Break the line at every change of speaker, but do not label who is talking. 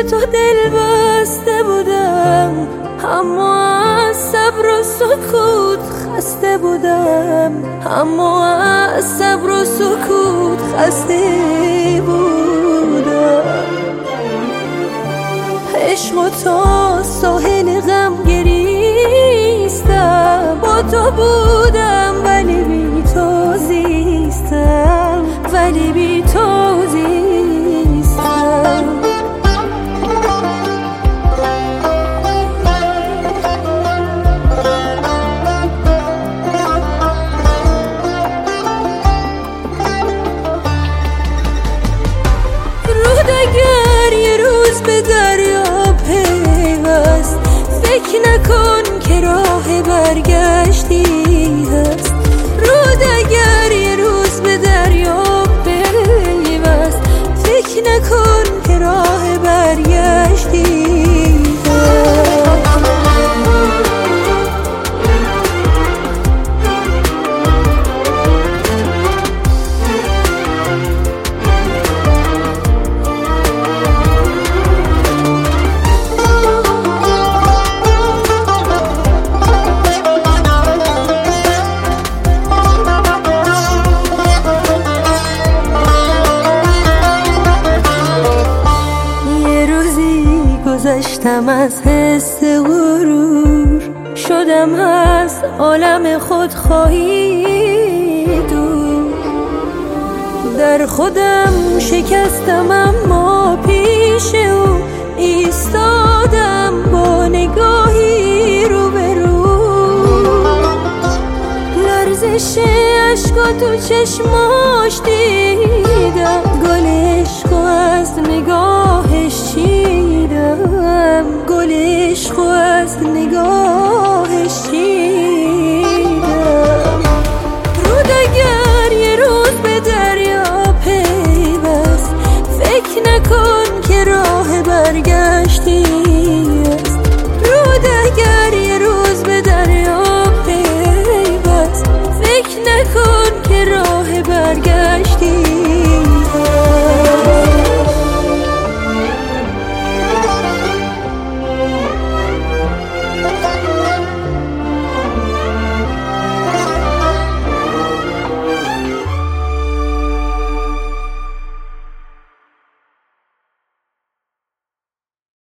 تو دل بسته بودم، اما از صبر و سکوت خسته بودم، اما از صبر و سکوت خسته بودم. عشق و تا ساحل غم گریستم، با تو بودم ولی بی تو زیستم، ولی بی تو زیستم. رود اگر یه روز به دریا پیوست، فکر نکن که راه برگشتی هست. رود اگر یه روز به دریا پیوست، فکر نکن که راه برگشتی هست. گذشتم از حس غرور، شدم از عالم خودخواهی دور. در خودم شکستم اما پیش او ایستادم، با نگاهی رو به رو. لرزش اشکا تو چشماش دیدم، گل عشق از نگاهش چیدم، گل عشق از نگاهش چیدم. رود اگر یه روز به دریا پیوست، فکر نکن که راه برگشتی